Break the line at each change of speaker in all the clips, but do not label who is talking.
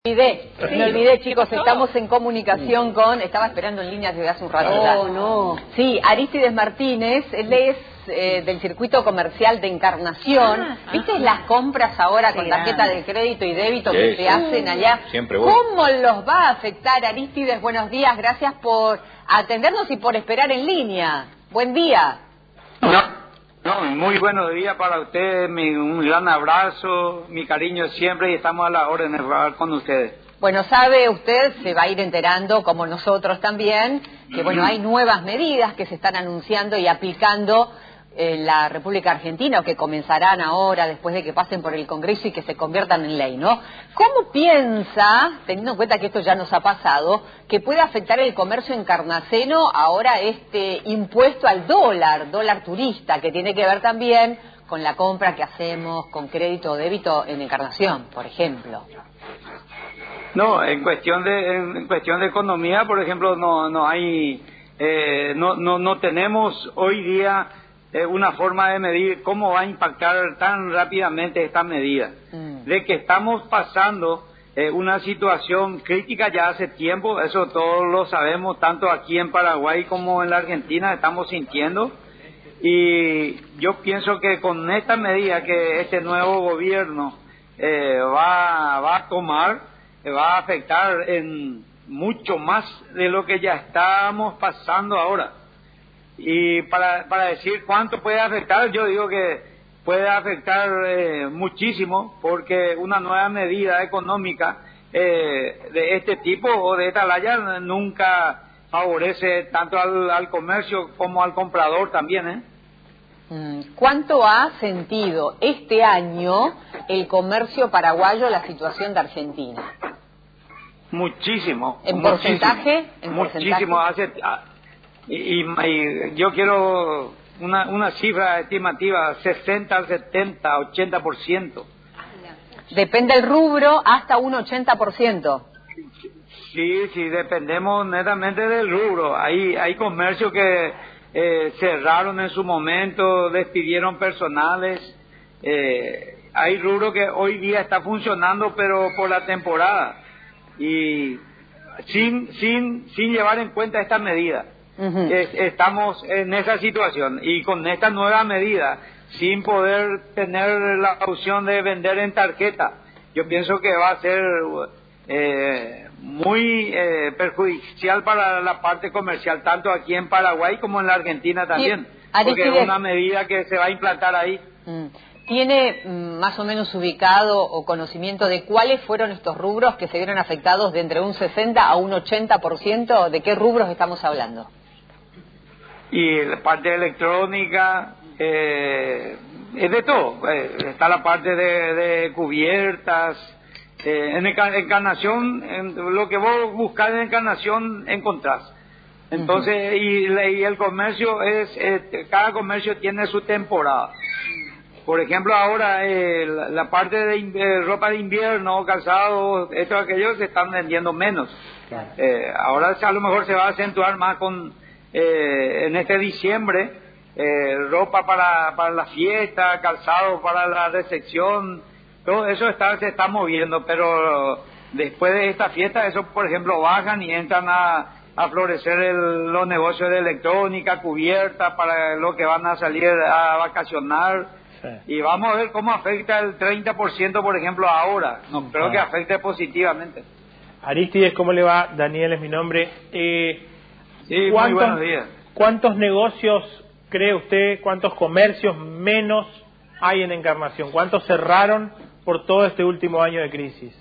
Me olvidé, chicos, estamos en comunicación con... Estaba esperando en línea desde hace un rato ya.
No.
Sí, Arístides Martínez, él es del circuito comercial de Encarnación. ¿Viste las compras ahora con tarjeta de crédito y débito que se hacen allá?
Siempre voy.
¿Cómo los va a afectar, Arístides? Buenos días, gracias por atendernos y por esperar en línea. Buen día.
No, muy buenos días para ustedes, un gran abrazo, mi cariño siempre y estamos a la orden de hablar con ustedes.
Bueno, sabe usted, se va a ir enterando, como nosotros también, que bueno, hay nuevas medidas que se están anunciando y aplicando en la República Argentina, o que comenzarán ahora, después de que pasen por el Congreso y que se conviertan en ley, ¿no? ¿Cómo piensa, teniendo en cuenta que esto ya nos ha pasado, que puede afectar el comercio encarnaceno ahora este impuesto al dólar turista, que tiene que ver también con la compra que hacemos con crédito o débito en Encarnación, por ejemplo?
No, en cuestión de economía, por ejemplo, no hay, no tenemos hoy día una forma de medir cómo va a impactar tan rápidamente esta medida. De que estamos pasando una situación crítica ya hace tiempo, eso todos lo sabemos, tanto aquí en Paraguay como en la Argentina estamos sintiendo. Y yo pienso que con esta medida que este nuevo gobierno va a tomar, va a afectar en mucho más de lo que ya estamos pasando ahora. Y para decir cuánto puede afectar, yo digo que puede afectar muchísimo, porque una nueva medida económica de este tipo o de esta talla nunca favorece tanto al comercio como al comprador también,
¿Cuánto ha sentido este año el comercio paraguayo la situación de Argentina?
Muchísimo.
¿En porcentaje?
Muchísimo. Y yo quiero una cifra estimativa, 60, 70, 80%.
Depende del rubro, hasta un 80%.
Sí, dependemos netamente del rubro. Hay comercios que cerraron en su momento, despidieron personales. Hay rubro que hoy día está funcionando, pero por la temporada. Y sin llevar en cuenta esta medida. Estamos en esa situación, y con esta nueva medida, sin poder tener la opción de vender en tarjeta, yo pienso que va a ser muy perjudicial para la parte comercial, tanto aquí en Paraguay como en la Argentina también, porque es una medida que se va a implantar ahí.
¿Tiene más o menos ubicado o conocimiento de cuáles fueron estos rubros que se vieron afectados de entre un 60 a un 80%? ¿De qué rubros estamos hablando?
Y la parte electrónica, es de todo. Está la parte de cubiertas. En Encarnación, lo que vos buscás en Encarnación encontrás. Entonces, y el comercio cada comercio tiene su temporada. Por ejemplo, ahora la parte de ropa de invierno, calzado, esto aquello se están vendiendo menos. Ahora a lo mejor se va a acentuar más en este diciembre, ropa para la fiesta, calzado para la recepción, todo eso se está moviendo, pero después de esta fiesta, eso por ejemplo bajan y entran a florecer los negocios de electrónica, cubierta para los que van a salir a vacacionar. Y vamos a ver cómo afecta el 30%, por ejemplo, ahora. No creo que afecte positivamente.
Arístides, ¿cómo le va? Daniel es mi nombre.
Sí, muy buenos días.
¿Cuántos negocios cree usted, cuántos comercios menos hay en Encarnación? ¿Cuántos cerraron por todo este último año de crisis?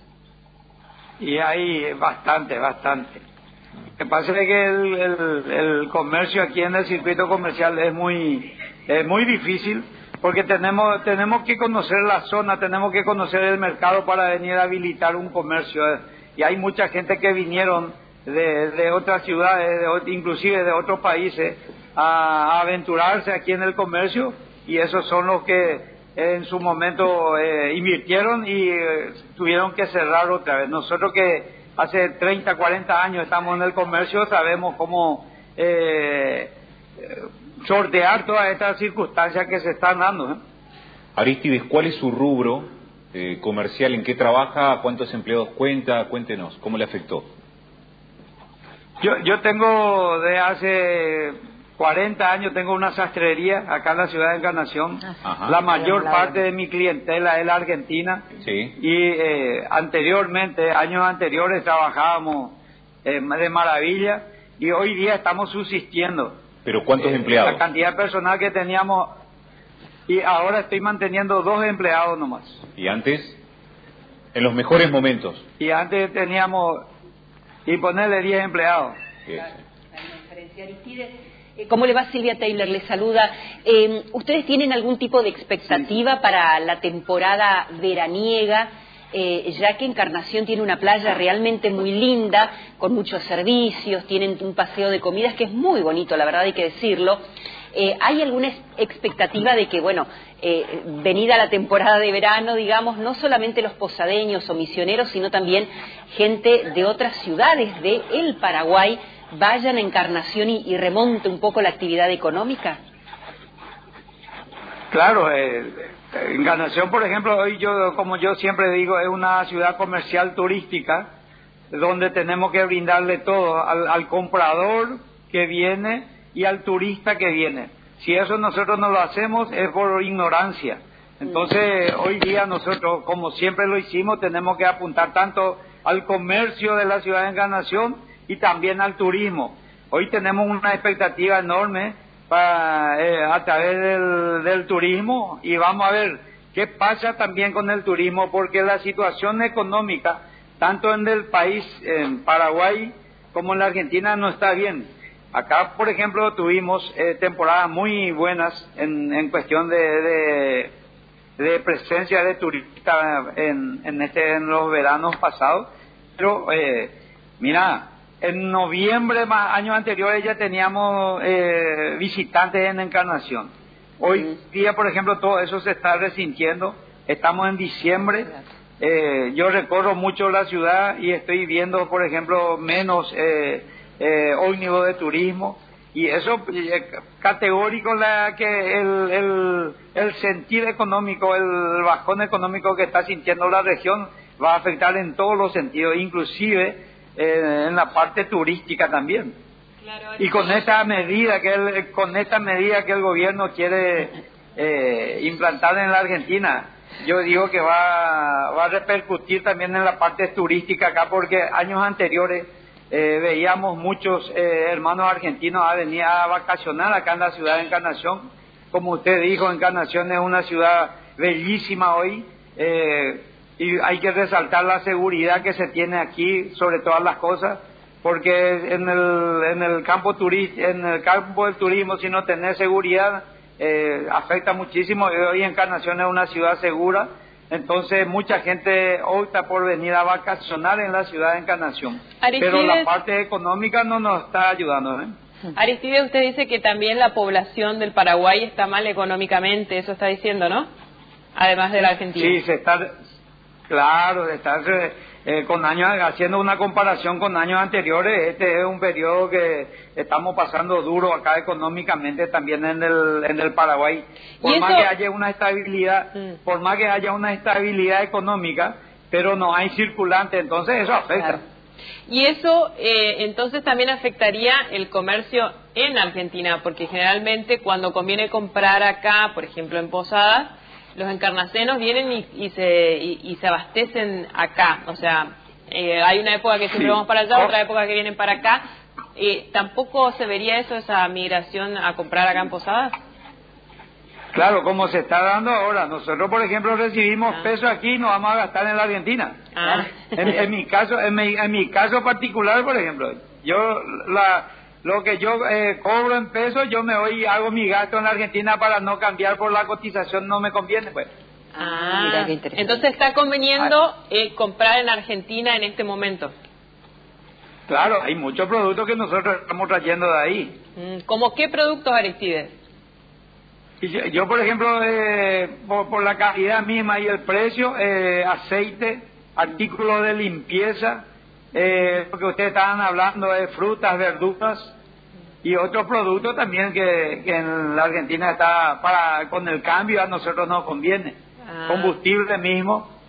Y hay bastante. Lo que pasa es que el comercio aquí en el circuito comercial es muy difícil, porque tenemos que conocer la zona, tenemos que conocer el mercado para venir a habilitar un comercio. Y hay mucha gente que vinieron de otras ciudades, inclusive de otros países, a aventurarse aquí en el comercio, y esos son los que en su momento invirtieron y tuvieron que cerrar otra vez. Nosotros que hace 30, 40 años estamos en el comercio, sabemos cómo sortear todas estas circunstancias que se están dando.
Arístides, ¿cuál es su rubro
comercial, ¿en qué trabaja? ¿Cuántos empleados cuenta? Cuéntenos, ¿cómo le afectó?
Yo tengo de hace 40 años, tengo una sastrería acá en la ciudad de Encarnación.
Ajá.
La mayor parte de mi clientela es la argentina.
Sí.
Y anteriormente, años anteriores, trabajábamos de maravilla y hoy día estamos subsistiendo.
¿Pero cuántos empleados?
La cantidad de personal que teníamos, y ahora estoy manteniendo 2 empleados nomás.
¿Y antes? En los mejores momentos.
Y antes teníamos, y ponerle 10 empleados.
Sí.
¿Cómo le va? Silvia Taylor le saluda. ¿Ustedes tienen algún tipo de expectativa para la temporada veraniega? Ya que Encarnación tiene una playa realmente muy linda, con muchos servicios, tienen un paseo de comidas que es muy bonito, la verdad hay que decirlo. ¿Hay alguna expectativa de que, bueno, venida la temporada de verano, digamos, no solamente los posadeños o misioneros, sino también gente de otras ciudades del Paraguay vayan a Encarnación y remonte un poco la actividad económica?
Claro, Encarnación, por ejemplo, hoy como yo siempre digo, es una ciudad comercial turística donde tenemos que brindarle todo al comprador que viene y al turista que viene. Si eso nosotros no lo hacemos es por ignorancia. Entonces, hoy día nosotros, como siempre lo hicimos, tenemos que apuntar tanto al comercio de la ciudad de Encarnación y también al turismo. Hoy tenemos una expectativa enorme a través del turismo y vamos a ver qué pasa también con el turismo, porque la situación económica, tanto en el país, en Paraguay, como en la Argentina, no está bien. Acá, por ejemplo, tuvimos temporadas muy buenas en cuestión de presencia de turistas en los veranos pasados, pero mira, en noviembre, más años anteriores, ya teníamos visitantes en Encarnación. Hoy día, por ejemplo, todo eso se está resintiendo. Estamos en diciembre. Yo recorro mucho la ciudad y estoy viendo, por ejemplo, menos ómnibus de turismo. Y eso, categórico, que el sentir económico, el bajón económico que está sintiendo la región va a afectar en todos los sentidos, inclusive en la parte turística también. Claro, y con esta medida que el gobierno quiere implantar en la Argentina, yo digo que va a repercutir también en la parte turística acá, porque años anteriores veíamos muchos hermanos argentinos a venir a vacacionar acá en la ciudad de Encarnación. Como usted dijo, Encarnación es una ciudad bellísima hoy. Y hay que resaltar la seguridad que se tiene aquí sobre todas las cosas, porque en el campo del turismo, si no tenés seguridad, afecta muchísimo. Hoy Encarnación es una ciudad segura, entonces mucha gente opta por venir a vacacionar en la ciudad de Encarnación.
Aristides,
pero la parte económica no nos está ayudando,
Aristides, usted dice que también la población del Paraguay está mal económicamente, eso está diciendo, ¿no? Además de la Argentina.
Sí, claro, está con años, haciendo una comparación con años anteriores. Este es un periodo que estamos pasando duro acá económicamente también en el Paraguay. Por más que haya una estabilidad económica, pero no hay circulante, entonces eso afecta.
Claro. Y eso entonces también afectaría el comercio en Argentina, porque generalmente cuando conviene comprar acá, por ejemplo en Posadas, los encarnacenos vienen y se abastecen acá. O sea, hay una época que siempre vamos para allá, otra época que vienen para acá. ¿Tampoco se vería eso, esa migración a comprar acá en Posadas?
Claro, como se está dando ahora. Nosotros, por ejemplo, recibimos pesos aquí y nos vamos a gastar en la Argentina. En mi caso particular, por ejemplo, lo que yo cobro en pesos, yo me voy y hago mi gasto en la Argentina para no cambiar por la cotización, no me conviene, pues.
Mira qué interesante. Entonces está conveniendo comprar en Argentina en este momento.
Claro, hay muchos productos que nosotros estamos trayendo de ahí.
¿Cómo qué productos, Aristides?
Yo, por ejemplo, por la calidad misma y el precio, aceite, artículos de limpieza, porque ustedes estaban hablando de frutas, verduras y otros productos también que en la Argentina está con el cambio a nosotros nos conviene. Combustible mismo,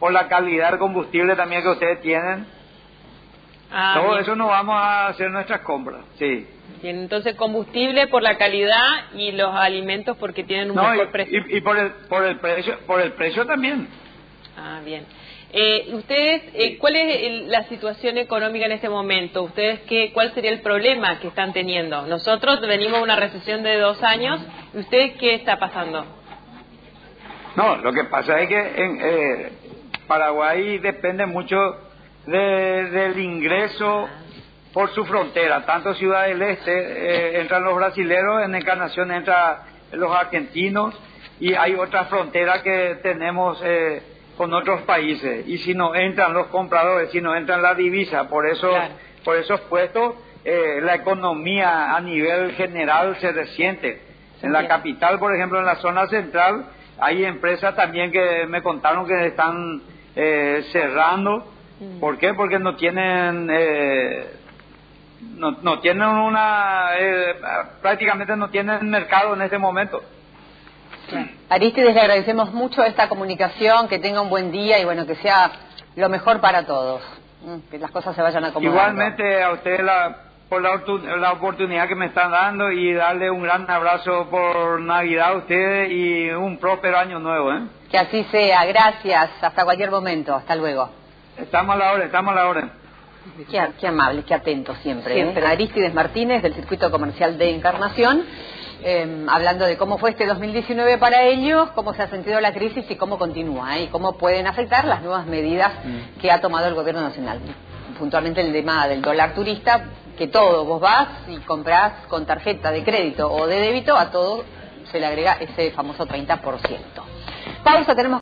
por la calidad del combustible también que ustedes tienen. Todo
bien.
eso nos vamos a hacer nuestras compras, sí.
Bien, entonces combustible por la calidad y los alimentos porque tienen un mejor precio.
Y por el precio también.
Bien. Ustedes, ¿cuál es la situación económica en este momento? ¿Ustedes cuál sería el problema que están teniendo? Nosotros venimos de una recesión de 2 años. ¿Y ustedes qué está pasando?
No, lo que pasa es que en Paraguay depende mucho del ingreso por su frontera. Tanto Ciudad del Este entran los brasileros, en Encarnación entran los argentinos y hay otra frontera que tenemos con otros países. Y si no entran los compradores, si no entran la divisa, por esos puestos la economía a nivel general se resiente. En la capital, por ejemplo, en la zona central, hay empresas también que me contaron que están cerrando. ¿Por qué? Porque no tienen prácticamente no tienen mercado en este momento.
Aristides, le agradecemos mucho esta comunicación, que tenga un buen día y bueno, que sea lo mejor para todos, que las cosas se vayan acomodando.
Igualmente a usted por la oportunidad que me están dando y darle un gran abrazo por Navidad a ustedes y un próspero año nuevo.
Que así sea, gracias, hasta cualquier momento, hasta luego.
Estamos a la orden.
Qué amable, qué atento siempre. Aristides Martínez, del Circuito Comercial de Encarnación, hablando de cómo fue este 2019 para ellos, cómo se ha sentido la crisis y cómo continúa, y cómo pueden afectar las nuevas medidas que ha tomado el gobierno nacional. Puntualmente el tema del dólar turista, que todo, vos vas y comprás con tarjeta de crédito o de débito, a todo se le agrega ese famoso 30%. Pausa, tenemos